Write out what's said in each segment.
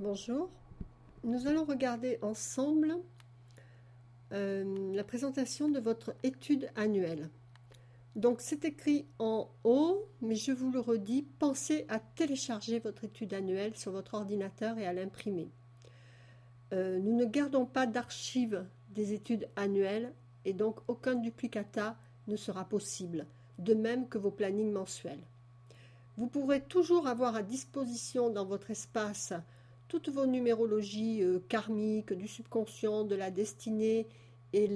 Bonjour, nous allons regarder ensemble la présentation de votre étude annuelle. Donc c'est écrit en haut, mais je vous le redis, pensez à télécharger votre étude annuelle sur votre ordinateur et à l'imprimer. Nous ne gardons pas d'archives des études annuelles et donc aucun duplicata ne sera possible, de même que vos plannings mensuels. Vous pourrez toujours avoir à disposition dans votre espace toutes vos numérologies karmiques, du subconscient, de la destinée et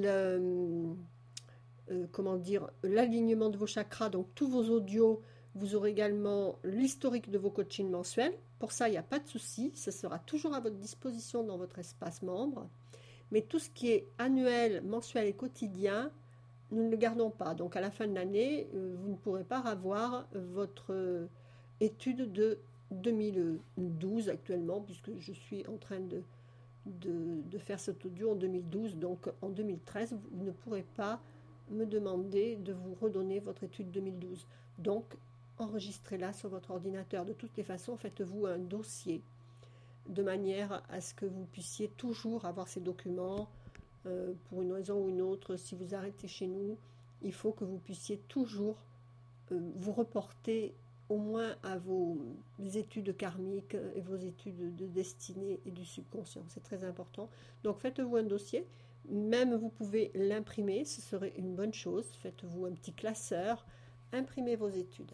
l'alignement de vos chakras, donc tous vos audios. Vous aurez également l'historique de vos coachings mensuels. Pour ça, il n'y a pas de souci, ce sera toujours à votre disposition dans votre espace membre. Mais tout ce qui est annuel, mensuel et quotidien, nous ne le gardons pas. Donc à la fin de l'année, vous ne pourrez pas avoir votre étude de 2012 actuellement, puisque je suis en train de faire cet audio en 2012. Donc en 2013, vous ne pourrez pas me demander de vous redonner votre étude 2012. Donc enregistrez-la sur votre ordinateur. De toutes les façons, faites-vous un dossier de manière à ce que vous puissiez toujours avoir ces documents. Pour une raison ou une autre, si vous arrêtez chez nous, il faut que vous puissiez toujours vous reporter au moins à vos études karmiques et vos études de destinée et du subconscient. C'est très important. Donc faites-vous un dossier. Même vous pouvez l'imprimer, ce serait une bonne chose. Faites-vous un petit classeur, imprimez vos études.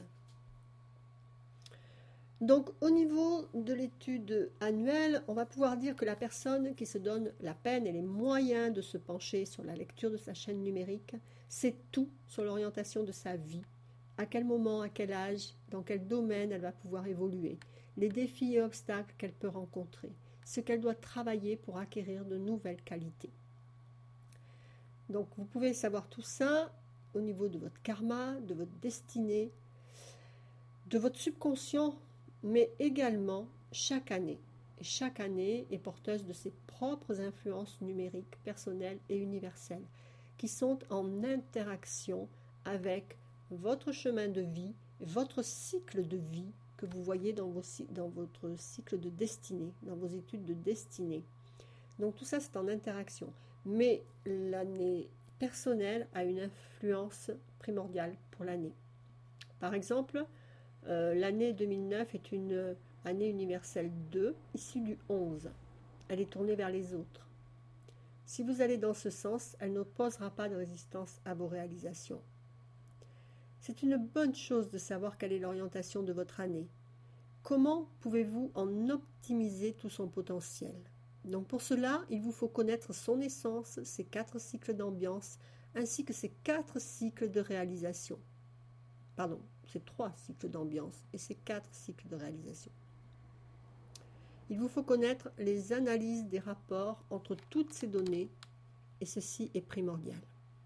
Donc au niveau de l'étude annuelle, on va pouvoir dire que la personne qui se donne la peine et les moyens de se pencher sur la lecture de sa chaîne numérique sait tout sur l'orientation de sa vie, à quel moment, à quel âge, dans quel domaine elle va pouvoir évoluer, les défis et obstacles qu'elle peut rencontrer, ce qu'elle doit travailler pour acquérir de nouvelles qualités. Donc vous pouvez savoir tout ça au niveau de votre karma, de votre destinée, de votre subconscient, mais également chaque année. Et chaque année est porteuse de ses propres influences numériques, personnelles et universelles, qui sont en interaction avec votre chemin de vie, votre cycle de vie que vous voyez dans votre cycle de destinée, dans vos études de destinée. Donc tout ça, c'est en interaction. Mais l'année personnelle a une influence primordiale pour l'année. Par exemple, l'année 2009 est une année universelle 2, issue du 11. Elle est tournée vers les autres. Si vous allez dans ce sens, elle n'opposera pas de résistance à vos réalisations. C'est une bonne chose de savoir quelle est l'orientation de votre année. Comment pouvez-vous en optimiser tout son potentiel? Donc pour cela, il vous faut connaître son essence, ses 4 cycles d'ambiance, ainsi que ses 4 cycles de réalisation. Pardon, c'est 3 cycles d'ambiance et c'est 4 cycles de réalisation. Il vous faut connaître les analyses des rapports entre toutes ces données et ceci est primordial.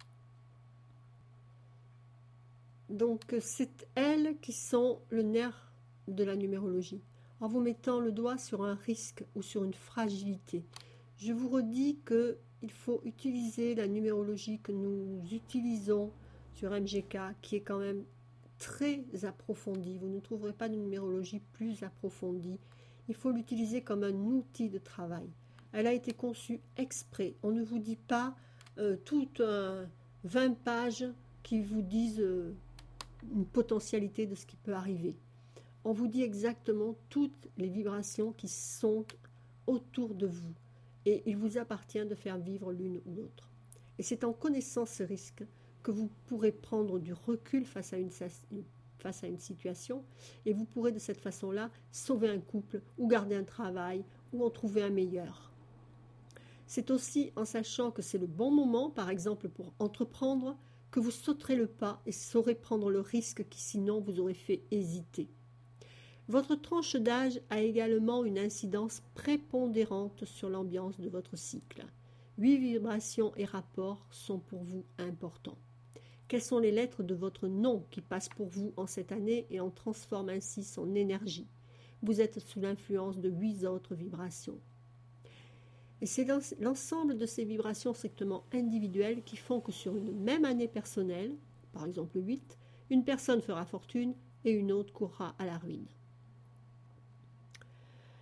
Donc c'est elles qui sont le nerf de la numérologie. En vous mettant le doigt sur un risque ou sur une fragilité, je vous redis qu'il faut utiliser la numérologie que nous utilisons sur MGK, qui est quand même très approfondie. Vous ne trouverez pas de numérologie plus approfondie. Il faut l'utiliser comme un outil de travail. Elle a été conçue exprès. On ne vous dit pas toutes 20 pages qui vous disent une potentialité de ce qui peut arriver. On vous dit exactement toutes les vibrations qui sont autour de vous. Et il vous appartient de faire vivre l'une ou l'autre. Et c'est en connaissant ce risque que vous pourrez prendre du recul face à une situation et vous pourrez de cette façon-là sauver un couple ou garder un travail ou en trouver un meilleur. C'est aussi en sachant que c'est le bon moment, par exemple pour entreprendre, que vous sauterez le pas et saurez prendre le risque qui sinon vous aurait fait hésiter. Votre tranche d'âge a également une incidence prépondérante sur l'ambiance de votre cycle. 8 vibrations et rapports sont pour vous importants. Quelles sont les lettres de votre nom qui passent pour vous en cette année et en transforment ainsi son énergie? Vous êtes sous l'influence de 8 autres vibrations. Et c'est l'ensemble de ces vibrations strictement individuelles qui font que sur une même année personnelle, par exemple 8, une personne fera fortune et une autre courra à la ruine.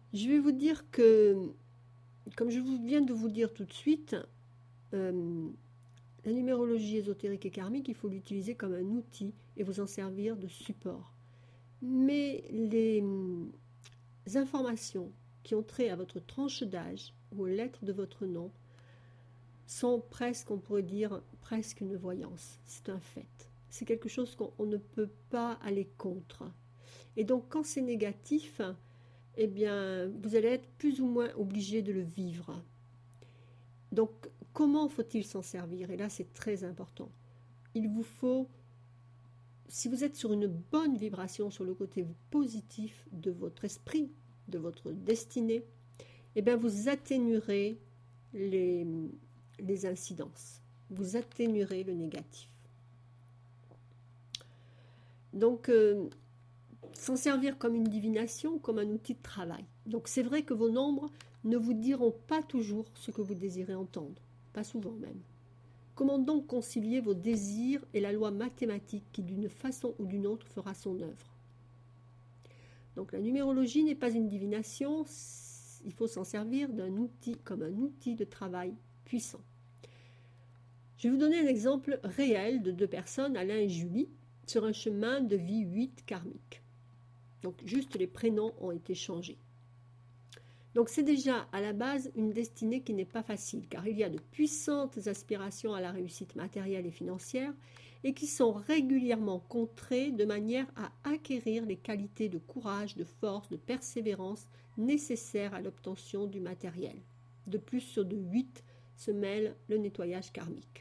Je vais vous dire que, comme je viens de vous dire tout de suite, la numérologie ésotérique et karmique, il faut l'utiliser comme un outil et vous en servir de support. Mais les informations qui ont trait à votre tranche d'âge ou aux lettres de votre nom sont presque, on pourrait dire, presque une voyance. C'est un fait. C'est quelque chose qu'on ne peut pas aller contre. Et donc, quand c'est négatif, eh bien, vous allez être plus ou moins obligé de le vivre. Donc, comment faut-il s'en servir? Et là, c'est très important. Il vous faut, si vous êtes sur une bonne vibration, sur le côté positif de votre esprit, de votre destinée, eh bien, vous atténuerez les incidences. Vous atténuerez le négatif. Donc, s'en servir comme une divination, comme un outil de travail. Donc, c'est vrai que vos nombres ne vous diront pas toujours ce que vous désirez entendre, pas souvent même. Comment donc concilier vos désirs et la loi mathématique qui, d'une façon ou d'une autre, fera son œuvre? Donc, la numérologie n'est pas une divination, il faut s'en servir d'un outil comme un outil de travail puissant. Je vais vous donner un exemple réel de 2 personnes, Alain et Julie, sur un chemin de vie 8 karmique. Donc, juste les prénoms ont été changés. Donc, c'est déjà à la base une destinée qui n'est pas facile, car il y a de puissantes aspirations à la réussite matérielle et financière et qui sont régulièrement contrées de manière à acquérir les qualités de courage, de force, de persévérance nécessaires à l'obtention du matériel. De plus, sur de 8 se mêle le nettoyage karmique.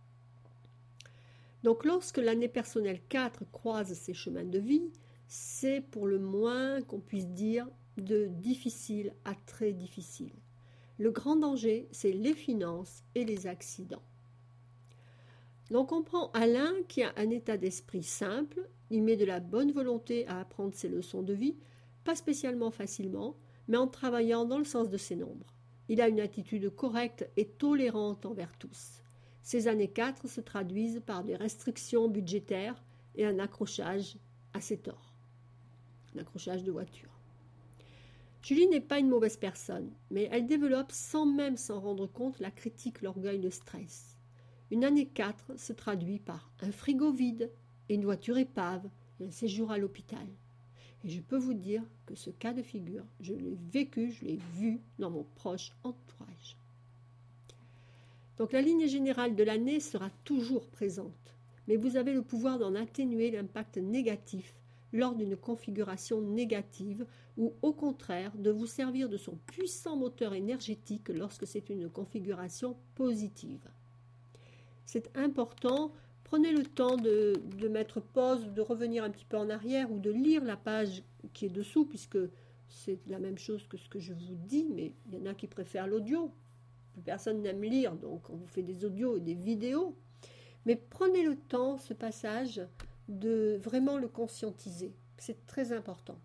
Donc, lorsque l'année personnelle 4 croise ces chemins de vie, c'est pour le moins qu'on puisse dire de difficile à très difficile. Le grand danger, c'est les finances et les accidents. Donc on prend Alain qui a un état d'esprit simple, il met de la bonne volonté à apprendre ses leçons de vie, pas spécialement facilement, mais en travaillant dans le sens de ses nombres. Il a une attitude correcte et tolérante envers tous. Ces années 4 se traduisent par des restrictions budgétaires et un accrochage à ses torts. Un accrochage de voiture. Julie n'est pas une mauvaise personne, mais elle développe sans même s'en rendre compte la critique, l'orgueil, le stress. Une année 4 se traduit par un frigo vide et une voiture épave et un séjour à l'hôpital. Et je peux vous dire que ce cas de figure, je l'ai vécu, je l'ai vu dans mon proche entourage. Donc la ligne générale de l'année sera toujours présente, mais vous avez le pouvoir d'en atténuer l'impact négatif lors d'une configuration négative ou au contraire de vous servir de son puissant moteur énergétique lorsque c'est une configuration positive. C'est important, prenez le temps de mettre pause, de revenir un petit peu en arrière ou de lire la page qui est dessous puisque c'est la même chose que ce que je vous dis, mais il y en a qui préfèrent l'audio. Plus personne n'aime lire, donc on vous fait des audios et des vidéos. Mais prenez le temps, ce passage, de vraiment le conscientiser. C'est très important.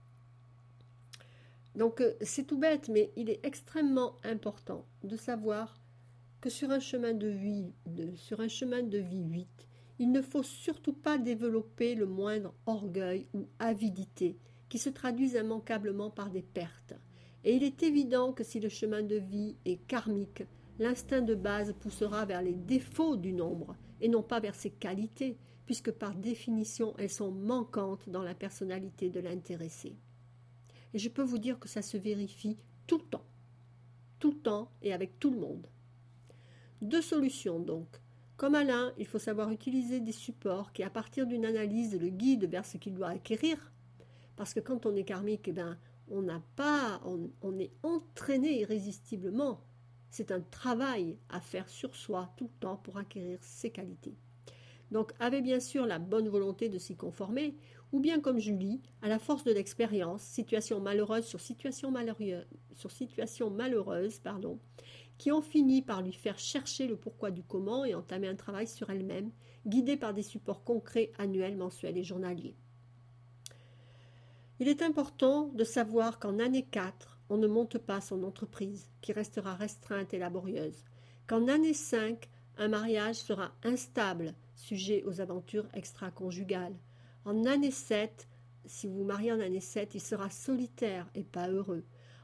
Donc c'est tout bête, mais il est extrêmement important de savoir que sur un chemin de vie 8, il ne faut surtout pas développer le moindre orgueil ou avidité qui se traduisent immanquablement par des pertes. Et il est évident que si le chemin de vie est karmique, l'instinct de base poussera vers les défauts du nombre et non pas vers ses qualités, puisque par définition elles sont manquantes dans la personnalité de l'intéressé. Et je peux vous dire que ça se vérifie tout le temps et avec tout le monde. 2 solutions donc. Comme Alain, il faut savoir utiliser des supports qui, à partir d'une analyse, le guident vers ce qu'il doit acquérir. Parce que quand on est karmique, on est entraîné irrésistiblement. C'est un travail à faire sur soi tout le temps pour acquérir ses qualités. Donc, avez bien sûr la bonne volonté de s'y conformer, ou bien comme Julie, à la force de l'expérience, situation malheureuse sur situation malheureuse, qui ont fini par lui faire chercher le pourquoi du comment et entamer un travail sur elle-même, guidée par des supports concrets annuels, mensuels et journaliers. Il est important de savoir qu'en année 4, on ne monte pas son entreprise, qui restera restreinte et laborieuse, qu'en année 5, un mariage sera instable, sujet aux aventures extra-conjugales. En année 7, si vous vous mariez en année 7, il sera solitaire et pas heureux.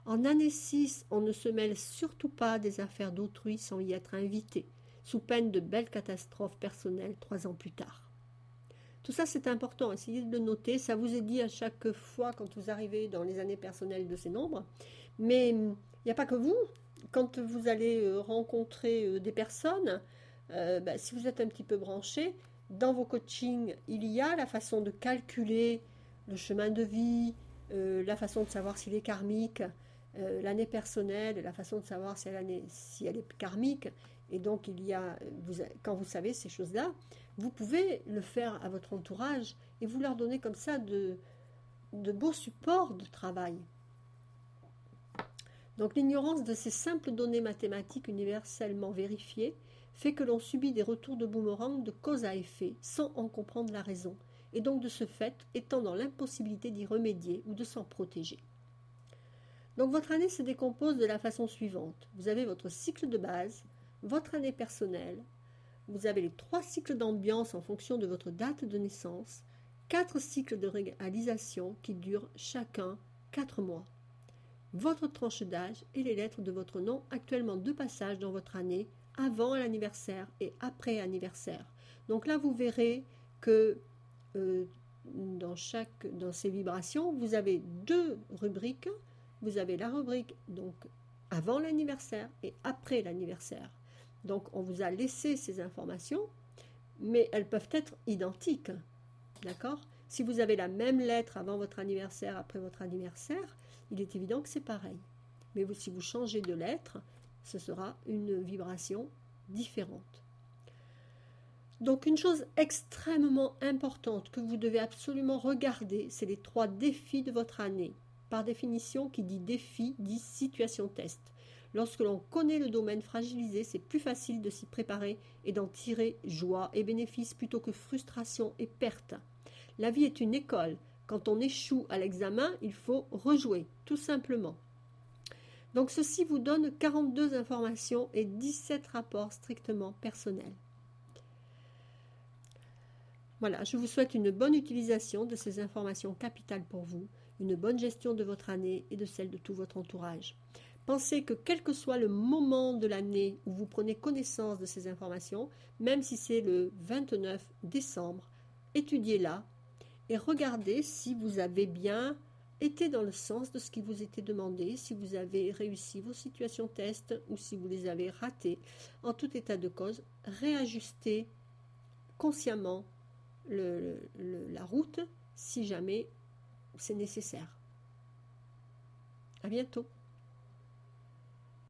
En année 6, on ne se mêle surtout pas des affaires d'autrui sans y être invité, sous peine de belles catastrophes personnelles 3 ans plus tard. Tout ça, c'est important. Essayez de le noter. Ça vous est dit à chaque fois quand vous arrivez dans les années personnelles de ces nombres. Mais il n'y a pas que vous. Quand vous allez rencontrer des personnes, si vous êtes un petit peu branché, dans vos coachings, il y a la façon de calculer le chemin de vie, la façon de savoir s'il est karmique, l'année personnelle, la façon de savoir si elle est karmique. Et donc, quand vous savez ces choses-là, vous pouvez le faire à votre entourage et vous leur donner comme ça de beaux supports de travail. Donc l'ignorance de ces simples données mathématiques universellement vérifiées fait que l'on subit des retours de boomerang de cause à effet sans en comprendre la raison, et donc de ce fait étant dans l'impossibilité d'y remédier ou de s'en protéger. Donc votre année se décompose de la façon suivante. Vous avez votre cycle de base, votre année personnelle, vous avez les 3 cycles d'ambiance en fonction de votre date de naissance, 4 cycles de réalisation qui durent chacun 4 mois, votre tranche d'âge et les lettres de votre nom actuellement de passage dans votre année, avant l'anniversaire et après anniversaire. Donc là, vous verrez que dans ces vibrations, vous avez 2 rubriques. Vous avez la rubrique donc avant l'anniversaire et après l'anniversaire. Donc, on vous a laissé ces informations, mais elles peuvent être identiques. D'accord ? Si vous avez la même lettre avant votre anniversaire, après votre anniversaire, il est évident que c'est pareil. Mais si vous changez de lettre, ce sera une vibration différente. Donc, une chose extrêmement importante que vous devez absolument regarder, c'est les 3 défis de votre année. Par définition, qui dit défi, dit situation test. Lorsque l'on connaît le domaine fragilisé, c'est plus facile de s'y préparer et d'en tirer joie et bénéfice plutôt que frustration et perte. La vie est une école. Quand on échoue à l'examen, il faut rejouer, tout simplement. Donc ceci vous donne 42 informations et 17 rapports strictement personnels. Voilà, je vous souhaite une bonne utilisation de ces informations capitales pour vous, une bonne gestion de votre année et de celle de tout votre entourage. Pensez que quel que soit le moment de l'année où vous prenez connaissance de ces informations, même si c'est le 29 décembre, étudiez-la et regardez si vous avez bien été dans le sens de ce qui vous était demandé, si vous avez réussi vos situations test ou si vous les avez ratées. En tout état de cause, réajustez consciemment la route si jamais c'est nécessaire. À bientôt.